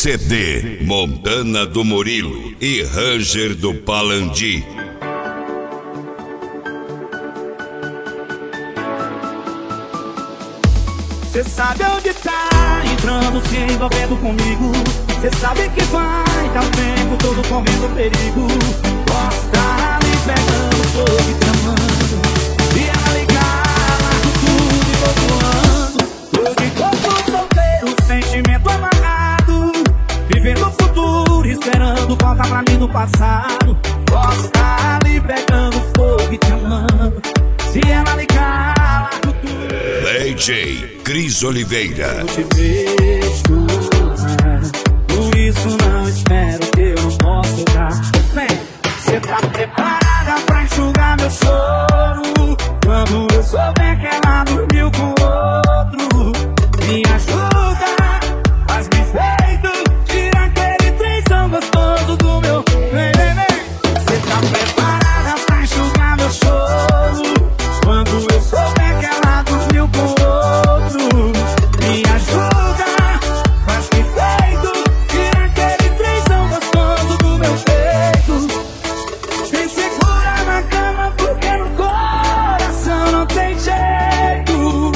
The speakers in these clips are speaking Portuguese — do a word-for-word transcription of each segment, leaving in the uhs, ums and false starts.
C D Montana do Murilo e Ranger do Palandi. Cê sabe onde tá, entrando, se envolvendo comigo. Cê sabe que vai, tá o tempo todo correndo perigo. Gosta me pegando, fogo e tramando. E ela ligar, largo tudo e vou voando. Tô de corpo solteiro, sentimento amarrado, vivendo o futuro, esperando volta pra mim do passado. Gosta me pegando, fogo e tramando. Se ela ligar, largo tudo. D J Cris Oliveira. Eu te vejo, por isso não espero que eu não posso dar. Vem, cê tá preparada pra enxugar meu choro? Quando eu souber que ela dormiu com outro, me ajuda, faz me feito, tira aquele trenzão gostoso do meu. Vem, vem, vem. Cê tá preparada pra enxugar meu choro? Quando eu souber que ela dormiu com outro, me ajuda, faz que feito, tira aquele trenzão gostoso do meu peito. Me segura na cama porque no coração não tem jeito.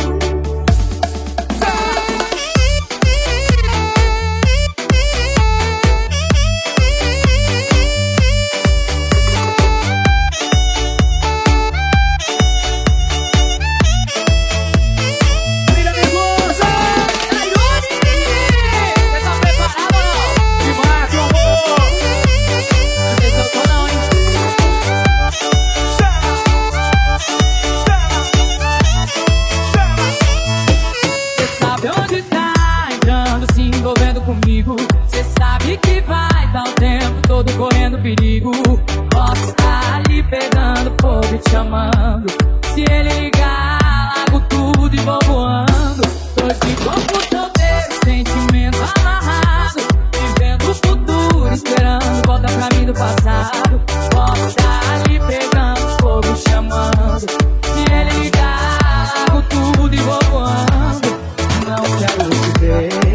Cê sabe que vai dar o tempo todo correndo perigo. Posso estar ali pegando fogo e te chamando. Se ele ligar, largo tudo e vou voando. Tô de corpo solteiro, sentimento amarrado, vivendo o futuro, esperando volta pra mim do passado. Posso estar ali pegando fogo e te chamando. Se ele ligar, largo tudo e vou voando. Não quero te ver.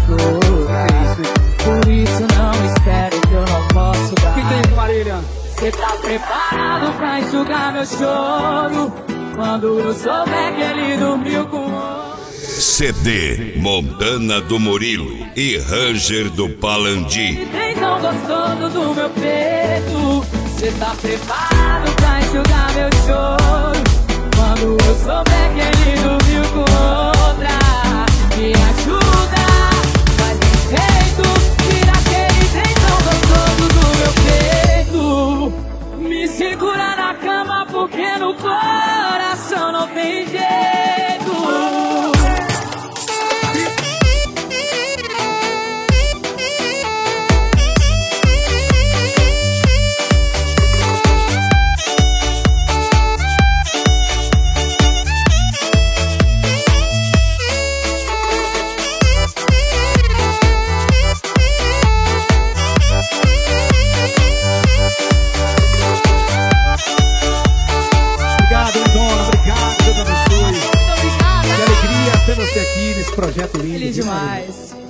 Por isso não espere que eu não posso dar. Que tem, Marília? Cê tá preparado pra enxugar meu choro? Quando eu souber que ele dormiu com outro. C D Montana do Murilo e Ranger do Palandi. Que trenzão gostoso do meu peito. Cê tá preparado pra enxugar meu choro? Quando eu souber que ele dormiu com outra, me ajuda, faz bem feito. Me segura na cama porque no coração não tem jeito. Você aqui nesse projeto lindo. Feliz demais.